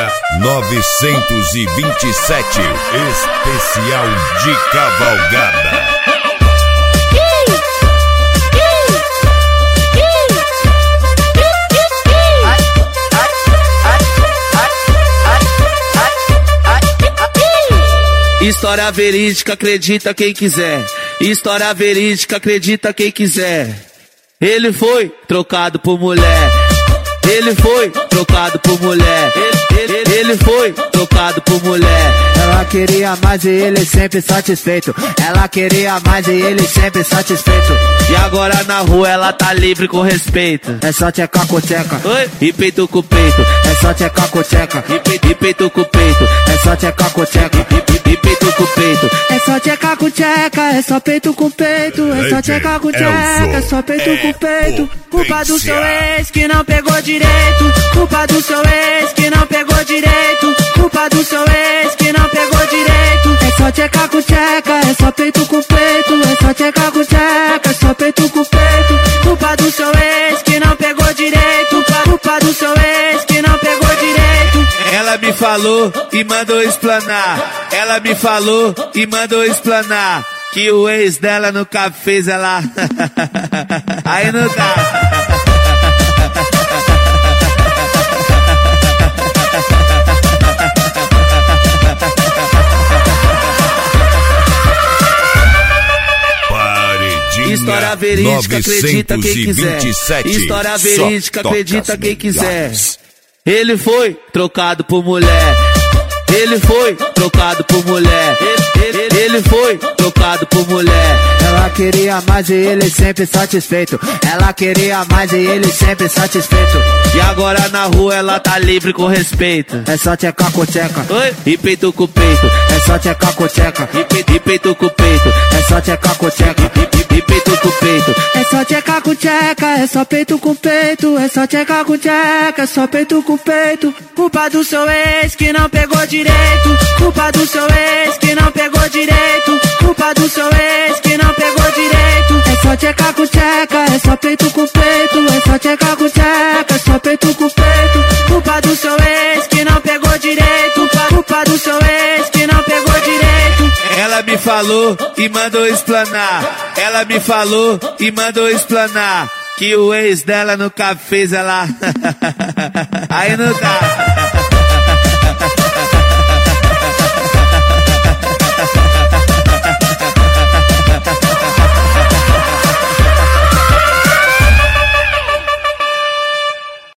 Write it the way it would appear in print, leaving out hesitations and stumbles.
dia 927, especial de cavalgada. História verídica, acredita quem quiser. História verídica, acredita quem quiser. Ele foi trocado por mulher. Ele foi trocado por mulher. Ele foi trocado por mulher. Ela queria mais e ele sempre satisfeito. Ela queria mais e ele sempre satisfeito. E agora na rua ela tá livre com respeito. É só tchecar com tcheca. Oi? E peito com peito. É só tchecar com tcheca. E peito com peito. É só tchecar com tcheca. E peito com peito. É só tchecar com tcheca. É só peito com peito. É só tchecar com tcheca. É só peito com peito. Culpa do seu ex que não pegou direito. Culpa do seu ex que não pegou direito. Culpa do seu ex que não pegou direito. É só tchecar com tcheca. É só peito com peito. É só tchecar com tcheca. É só peito com peito. Culpa do seu ex que não pegou direito. Culpa do seu ex que não pegou direito. Ela me falou e mandou explanar. Ela me falou e mandou explanar que o ex dela nunca fez ela. Aí não dá. História verídica, acredita quem quiser. História verídica, acredita quem quiser. Ele foi trocado por mulher. Ele foi trocado por mulher. Ele foi trocado por mulher. Ela queria mais e ele sempre satisfeito. Ela queria mais e ele sempre satisfeito. E agora na rua ela tá livre com respeito. É só tchecar com tcheca. Oi? E peito com peito. É só tchecar com tcheca. E peito com peito. É só tchecar com tcheca. E peito com peito. É só tchecar com tcheca. É só peito com peito. É só tchecar com tcheca. É só peito com peito. Culpa do seu ex que não pegou direito. Culpa do seu ex que não pegou direito. Culpa do seu ex que não pegou direito. É só tchecar com tcheca. É só peito com peito. É só tchecar com tcheca. É só peito com peito. Culpa do seu ex que não pegou direito. Culpa do seu ex que não pegou direito. Ela me falou e mandou explanar. Ela me falou e mandou explanar que o ex dela nunca fez ela. Aí não dá.